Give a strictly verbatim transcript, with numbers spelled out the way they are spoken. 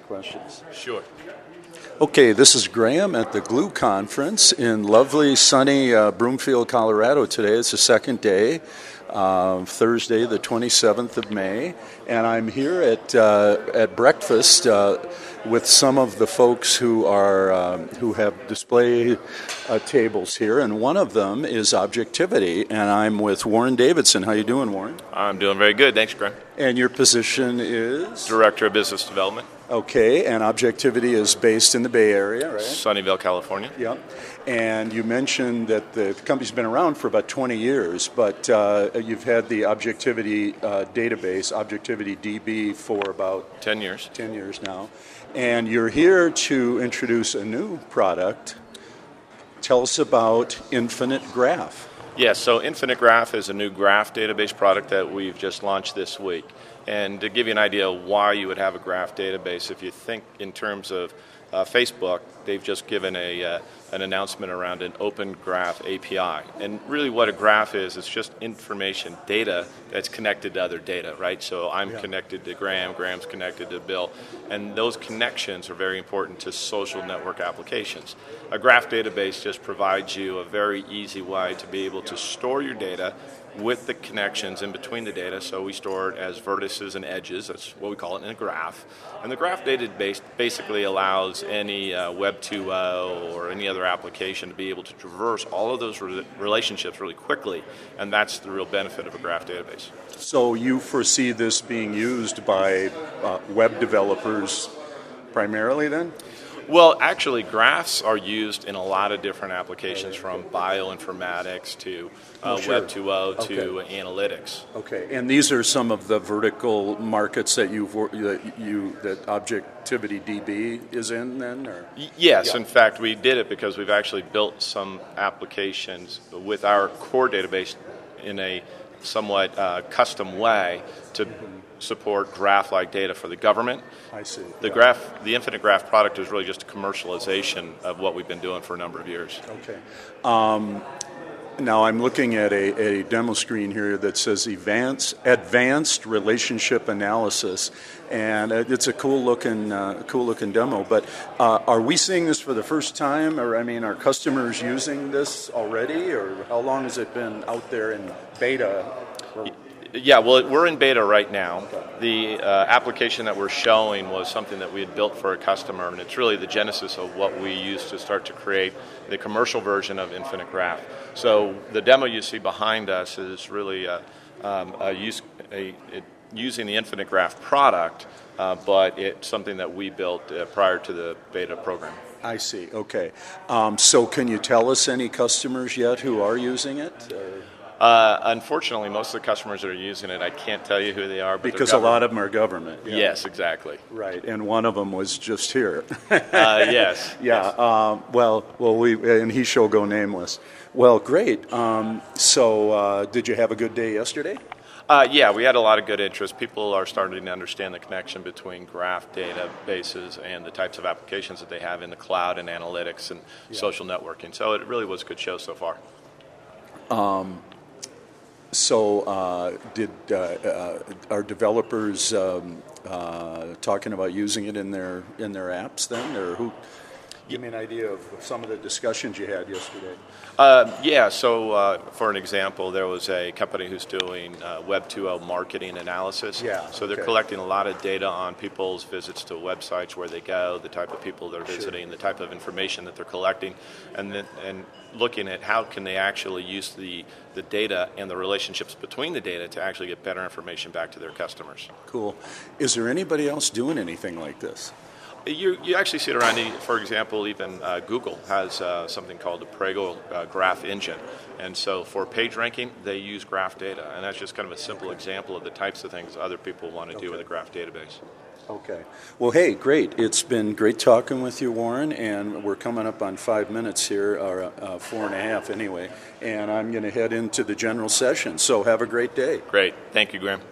questions. Sure. Okay, this is Graham at the Glue Conference in lovely, sunny uh, Broomfield, Colorado today. It's the second day, uh, Thursday, the twenty-seventh of May, and I'm here at uh, at breakfast uh, with some of the folks who are um, who have display uh, tables here, and one of them is Objectivity, and I'm with Warren Davidson. How you doing, Warren? I'm doing very good. Thanks, Graham. And your position is? Director of Business Development. Okay, and Objectivity is based in the Bay Area, right? Sunnyvale, California. Yep. And you mentioned that the company's been around for about twenty years, but uh, you've had the Objectivity uh, database, Objectivity D B, for about ten years. ten years now. And you're here to introduce a new product. Tell us about Infinite Graph. Yes, so Infinite Graph is a new graph database product that we've just launched this week. And to give you an idea of why you would have a graph database, if you think in terms of uh, Facebook, they've just given a uh, an announcement around an open graph A P I. And really what a graph is, it's just information, data that's connected to other data, right? So I'm yeah. connected to Graham, Graham's connected to Bill, and those connections are very important to social network applications. A graph database just provides you a very easy way to be able to store your data with the connections in between the data. So we store it as vertices and edges. That's what we call it in a graph. And the graph database basically allows any uh, Web two point oh or any other application to be able to traverse all of those re- relationships really quickly. And that's the real benefit of a graph database. So you foresee this being used by uh, web developers primarily then? Well, actually, graphs are used in a lot of different applications, from bioinformatics to uh, oh, sure. Web two point oh okay. to analytics. Okay, and these are some of the vertical markets that you've that you that Objectivity D B is in, then, or y- yes. Yeah. In fact, we did it because we've actually built some applications with our core database in a somewhat uh, custom way to support graph-like data for the government. I see. The yeah. graph, the Infinite Graph product is really just a commercialization of what we've been doing for a number of years. Okay. Um, now I'm looking at a, a demo screen here that says Advanced, Advanced Relationship Analysis, and it's a cool-looking, uh, cool-looking demo. But uh, are we seeing this for the first time, or I mean, are customers using this already, or how long has it been out there in beta? Or Yeah, well, we're in beta right now. The uh, application that we're showing was something that we had built for a customer, and it's really the genesis of what we used to start to create the commercial version of Infinite Graph. So the demo you see behind us is really a, um, a use, a, it, using the Infinite Graph product, uh, but it's something that we built uh, prior to the beta program. I see, okay. Um, so can you tell us any customers yet who are using it? Or? Uh, unfortunately, most of the customers that are using it, I can't tell you who they are. But because a lot of them are government. Yeah. Yes, exactly. Right, and one of them was just here. uh, yes. Yeah. Yes. Um, well, well, we and he shall go nameless. Well, great. Um, so, uh, did you have a good day yesterday? Uh, yeah, we had a lot of good interest. People are starting to understand the connection between graph databases and the types of applications that they have in the cloud and analytics and yeah. social networking. So it really was a good show so far. Um. So, uh, did uh, uh, are developers um, uh, talking about using it in their in their apps then, or who? Give me an idea of some of the discussions you had yesterday. Uh, yeah, so uh, for an example, there was a company who's doing uh, Web two point oh marketing analysis. Yeah, so they're okay. collecting a lot of data on people's visits to websites, where they go, the type of people they're visiting, sure. the type of information that they're collecting, and then, and looking at how can they actually use the, the data and the relationships between the data to actually get better information back to their customers. Cool. Is there anybody else doing anything like this? You, you actually see it around, for example, even uh, Google has uh, something called the Prego uh, Graph Engine. And so for page ranking, they use graph data. And that's just kind of a simple example of the types of things other people want to okay. do with a graph database. Okay. Well, hey, great. It's been great talking with you, Warren, and we're coming up on five minutes here, or uh, four and a half anyway, and I'm going to head into the general session. So have a great day. Great. Thank you, Graham.